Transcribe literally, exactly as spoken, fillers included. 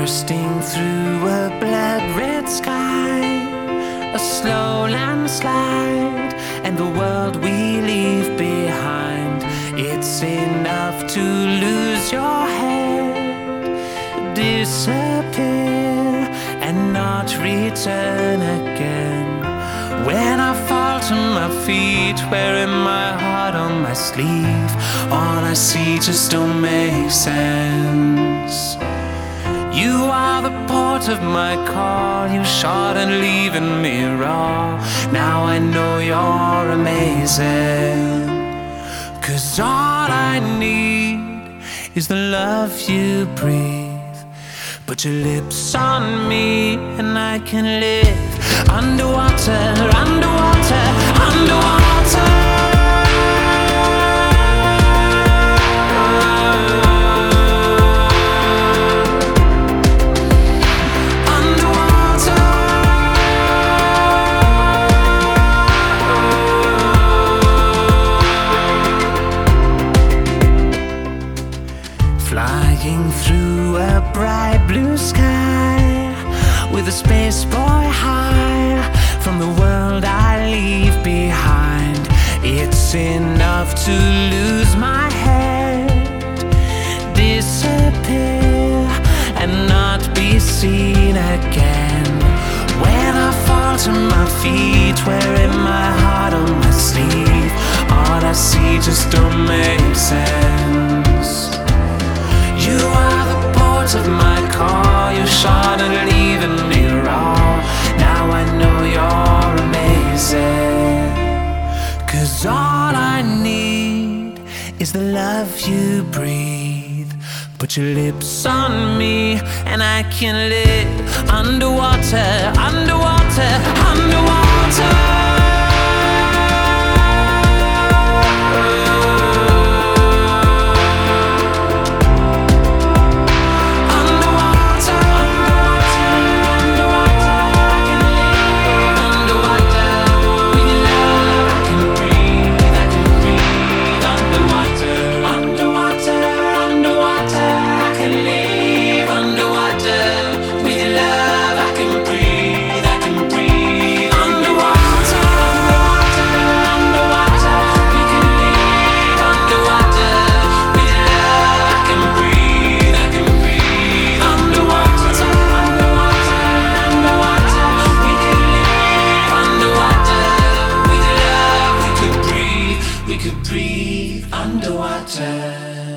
bursting through a blood-red sky, a slow landslide, and the world we leave behind. It's enough to lose your head, disappear, and not return again. When I fall to my feet, wearing my heart on my sleeve, all I see just don't make sense. You are the port of my call, you shot and leaving me raw. Now I know you're amazing, 'cause all I need is the love you breathe. Put your lips on me and I can live underwater, underwater, underwater. Flying through a bright blue sky, with a space boy high from the world I leave behind. It's enough to lose my head, disappear, and not be seen again. When I fall to my feet, wearing my heart on my sleeve, all I see just don't make sense. You are the port of my call, you shot and leaving me raw. Now I know you're amazing, 'cause all I need is the love you breathe. Put your lips on me and I can live underwater, underwater, underwater. We could breathe underwater.